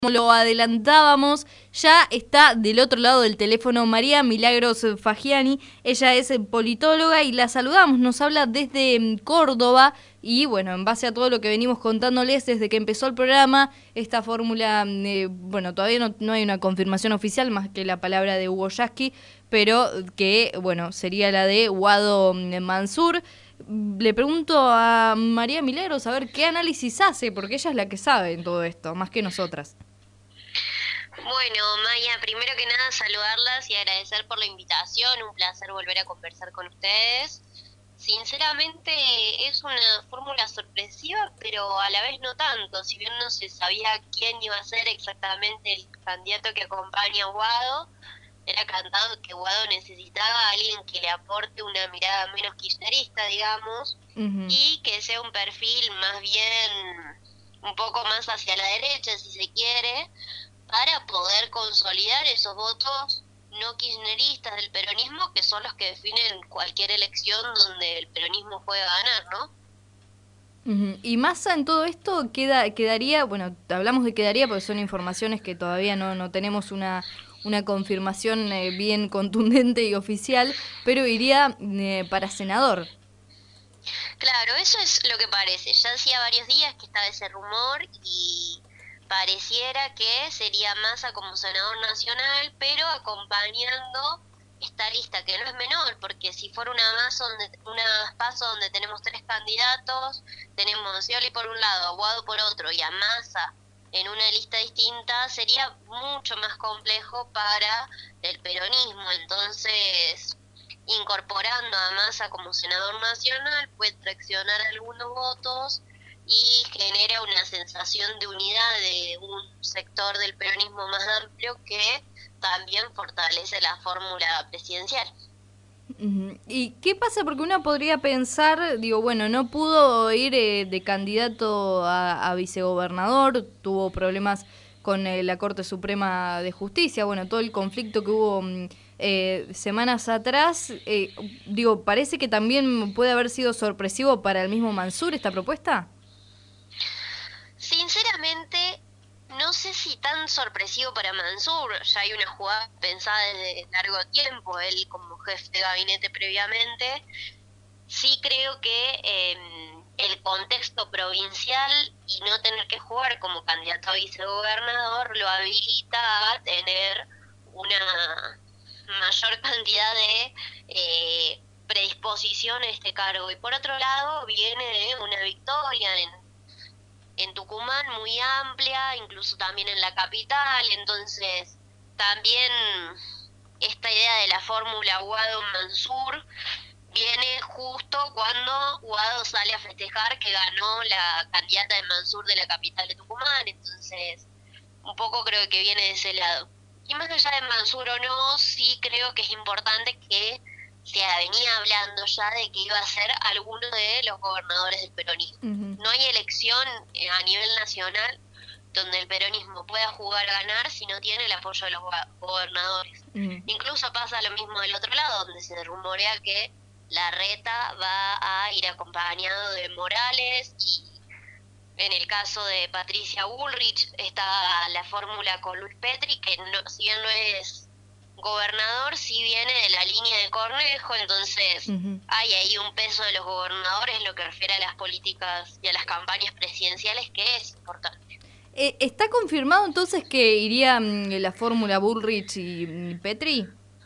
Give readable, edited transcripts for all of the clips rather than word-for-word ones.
Como lo adelantábamos, ya está del otro lado del teléfono María Milagros Fagiani. Ella es politóloga y la saludamos, nos habla desde Córdoba y bueno, en base a todo lo que venimos contándoles desde que empezó el programa, esta fórmula, bueno, todavía no hay una confirmación oficial más que la palabra de Hugo Yasky, pero que, bueno, sería la de Guado Mansur. Le pregunto a María Milagros a ver qué análisis hace, porque ella es la que sabe en todo esto, más que nosotras. Bueno, Maya, primero que nada saludarlas y agradecer por la invitación, un placer volver a conversar con ustedes. Sinceramente es una fórmula sorpresiva, pero a la vez no tanto, si bien no se sabía quién iba a ser exactamente el candidato que acompaña a Guado, era cantado que Guado necesitaba a alguien que le aporte una mirada menos kirchnerista, digamos, y que sea un perfil más bien un poco más hacia la derecha, si se quiere, para poder consolidar esos votos no kirchneristas del peronismo, que son los que definen cualquier elección donde el peronismo pueda ganar, ¿no? Y Massa en todo esto quedaría, bueno, hablamos de quedaría porque son informaciones que todavía no tenemos una confirmación bien contundente y oficial, pero iría para senador. Claro, eso es lo que parece. Ya hacía varios días que estaba ese rumor y pareciera que sería Massa como senador nacional, pero acompañando esta lista, que no es menor, porque si fuera una PASO donde tenemos 3 candidatos, tenemos a Scioli por un lado, a Guado por otro y a Massa en una lista distinta, sería mucho más complejo para el peronismo. Entonces, incorporando a Massa como senador nacional, puede traccionar algunos votos y genera una sensación de unidad de un sector del peronismo más amplio que también fortalece la fórmula presidencial. ¿Y qué pasa? Porque uno podría pensar, digo, bueno, no pudo ir de candidato a vicegobernador, tuvo problemas con la Corte Suprema de Justicia, bueno, todo el conflicto que hubo semanas atrás, digo, parece que también puede haber sido sorpresivo para el mismo Mansur esta propuesta. Sinceramente, no sé si tan sorpresivo para Mansur, ya hay una jugada pensada desde largo tiempo, él como jefe de gabinete previamente. Sí creo que el contexto provincial y no tener que jugar como candidato a vicegobernador lo habilita a tener una mayor cantidad de predisposición a este cargo. Y por otro lado, viene de una victoria en Tucumán muy amplia, incluso también en la capital, entonces también esta idea de la fórmula Guado-Mansur viene justo cuando Guado sale a festejar que ganó la candidata de Mansur de la capital de Tucumán, entonces un poco creo que viene de ese lado. Y más allá de Mansur o no, sí creo que es importante que se venía hablando ya de que iba a ser alguno de los gobernadores del peronismo. No hay elección a nivel nacional donde el peronismo pueda jugar a ganar si no tiene el apoyo de los gobernadores. Incluso pasa lo mismo del otro lado, donde se rumorea que Larreta va a ir acompañado de Morales y en el caso de Patricia Bullrich está la fórmula con Luis Petri, que no, si bien no es gobernador, sí viene de la línea de Cornejo, entonces hay ahí un peso de los gobernadores en lo que refiere a las políticas y a las campañas presidenciales que es importante. ¿Está confirmado entonces que iría la fórmula Bullrich y Petri?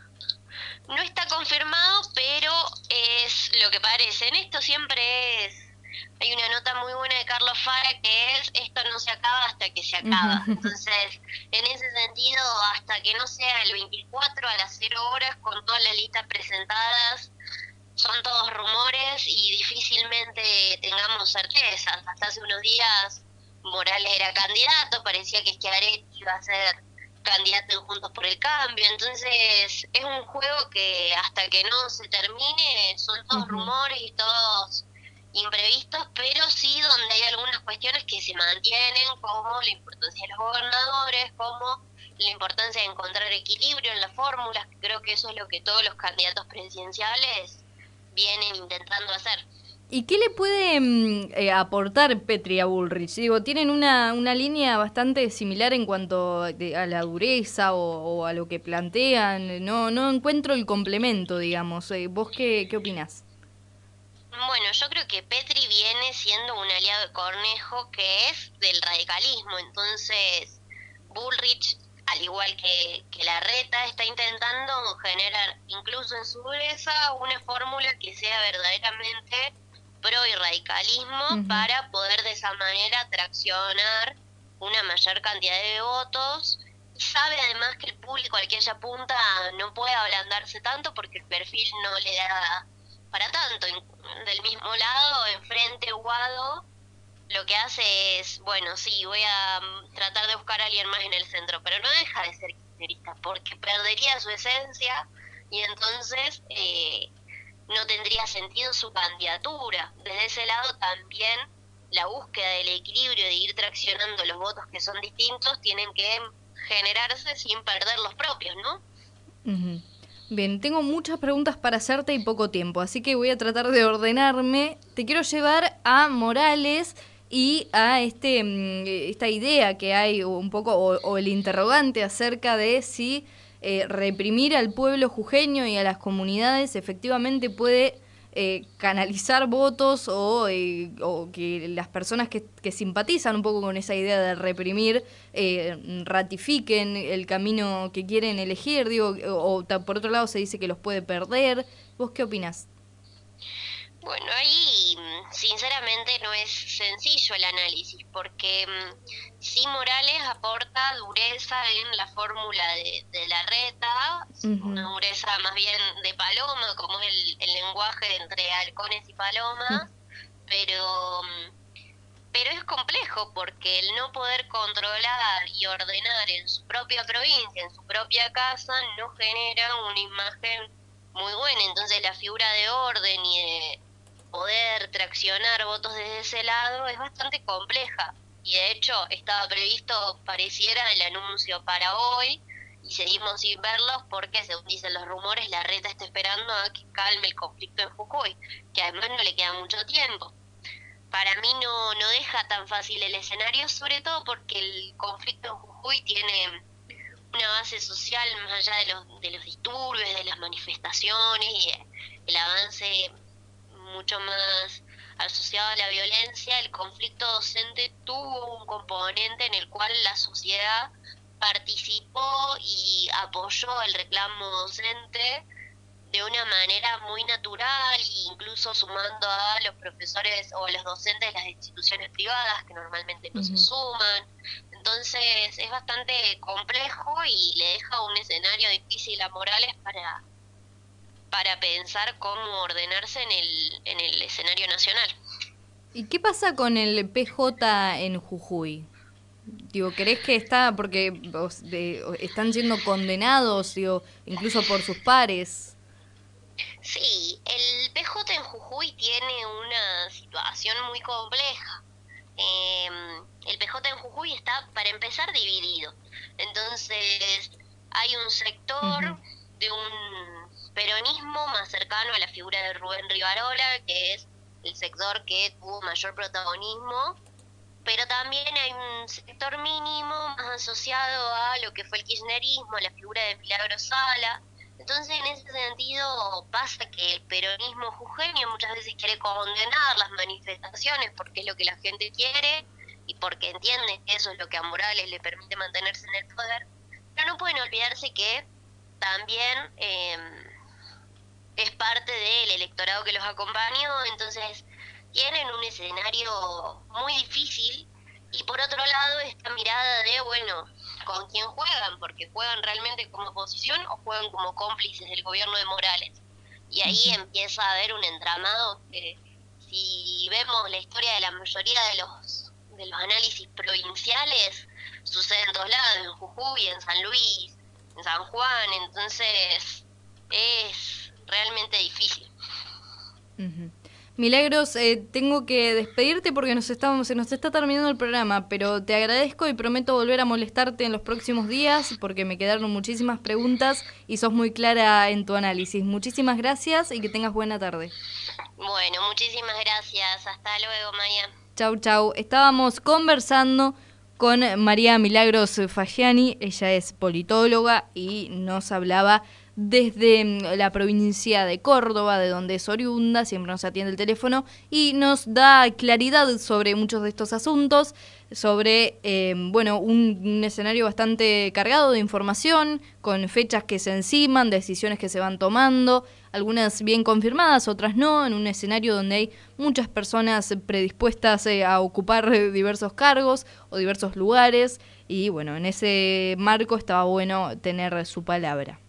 No está confirmado, pero es lo que parece. En esto siempre hay una nota muy buena de Carlos Fara que es: esto no se acaba hasta que se acaba. Entonces, en ese sentido, hasta que no sea el 24 a las 0 horas con todas las listas presentadas, son todos rumores y difícilmente tengamos certezas. Hasta hace unos días Morales era candidato, parecía que Schiaretti iba a ser candidato en Juntos por el Cambio, entonces es un juego que hasta que no se termine son todos rumores y todos imprevistos, pero sí donde hay algunas cuestiones que se mantienen, como la importancia de los gobernadores, como la importancia de encontrar equilibrio en las fórmulas, que creo que eso es lo que todos los candidatos presidenciales vienen intentando hacer. ¿Y qué le puede aportar Petri a Bullrich? Digo, tienen una línea bastante similar en cuanto a la dureza o a lo que plantean. No encuentro el complemento, digamos. ¿Vos qué opinás? Bueno, yo creo que Petri viene siendo un aliado de Cornejo que es del radicalismo, entonces Bullrich, al igual que Larreta, está intentando generar, incluso en su dureza, una fórmula que sea verdaderamente pro y radicalismo Ujú. para poder de esa manera traccionar una mayor cantidad de votos. Y sabe además que el público al que ella apunta no puede ablandarse tanto porque el perfil no le da para tanto. Del mismo lado, enfrente Guado lo que hace es, bueno, sí, voy a tratar de buscar a alguien más en el centro, pero no deja de ser kirchnerista porque perdería su esencia y entonces no tendría sentido su candidatura. Desde ese lado también la búsqueda del equilibrio de ir traccionando los votos que son distintos tienen que generarse sin perder los propios, ¿no? Ujú. Bien, tengo muchas preguntas para hacerte y poco tiempo, así que voy a tratar de ordenarme. Te quiero llevar a Morales y a esta idea que hay un poco, o el interrogante acerca de si reprimir al pueblo jujeño y a las comunidades efectivamente puede canalizar votos o que las personas que simpatizan un poco con esa idea de reprimir ratifiquen el camino que quieren elegir, digo, por otro lado se dice que los puede perder. ¿Vos qué opinás? Bueno, ahí sinceramente no es sencillo el análisis, porque sí Morales aporta dureza en la fórmula de Larreta, una Ujú. dureza más bien de paloma, como es el lenguaje entre halcones y palomas, pero, pero es complejo porque el no poder controlar y ordenar en su propia provincia, en su propia casa, no genera una imagen muy buena. Entonces la figura de orden y de poder traccionar votos desde ese lado es bastante compleja. Y de hecho estaba previsto, pareciera, el anuncio para hoy y seguimos sin verlos porque, según dicen los rumores, la reta está esperando a que calme el conflicto en Jujuy, que además no le queda mucho tiempo. Para mí no deja tan fácil el escenario, sobre todo porque el conflicto en Jujuy tiene una base social más allá de los disturbios, de las manifestaciones y el avance mucho más asociado a la violencia. El conflicto docente tuvo un componente en el cual la sociedad participó y apoyó el reclamo docente de una manera muy natural, incluso sumando a los profesores o a los docentes de las instituciones privadas que normalmente no se Ujú. suman. Entonces es bastante complejo y le deja un escenario difícil a Morales para pensar cómo ordenarse en el escenario nacional. ¿Y qué pasa con el PJ en Jujuy? Digo, ¿crees que está, porque están siendo condenados, digo, incluso por sus pares? Sí, el PJ en Jujuy tiene una situación muy compleja. El PJ en Jujuy está, para empezar, dividido. Entonces, hay un Ujú. sector de un peronismo más cercano a la figura de Rubén Rivarola, que es el sector que tuvo mayor protagonismo, pero también hay un sector mínimo más asociado a lo que fue el kirchnerismo, la figura de Milagro Sala. Entonces, en ese sentido, pasa que el peronismo jujeño muchas veces quiere condenar las manifestaciones porque es lo que la gente quiere y porque entiende que eso es lo que a Morales le permite mantenerse en el poder, pero no pueden olvidarse que también es parte del electorado que los acompañó, entonces tienen un escenario muy difícil y por otro lado esta mirada de, bueno, ¿con quién juegan? Porque juegan realmente como oposición o juegan como cómplices del gobierno de Morales. Y ahí Ujú. empieza a haber un entramado que, si vemos la historia de la mayoría de los análisis provinciales, sucede en todos lados, en Jujuy, en San Luis, en San Juan, entonces es realmente difícil. Ujú. Milagros, tengo que despedirte porque se nos está terminando el programa, pero te agradezco y prometo volver a molestarte en los próximos días porque me quedaron muchísimas preguntas y sos muy clara en tu análisis. Muchísimas gracias y que tengas buena tarde. Bueno, muchísimas gracias. Hasta luego, Maya. Chau, chau. Estábamos conversando con María Milagros Faggiani, ella es politóloga y nos hablaba desde la provincia de Córdoba, de donde es oriunda, siempre nos atiende el teléfono y nos da claridad sobre muchos de estos asuntos, sobre un escenario bastante cargado de información, con fechas que se enciman, decisiones que se van tomando, algunas bien confirmadas, otras no, en un escenario donde hay muchas personas predispuestas a ocupar diversos cargos o diversos lugares, y bueno, en ese marco estaba bueno tener su palabra.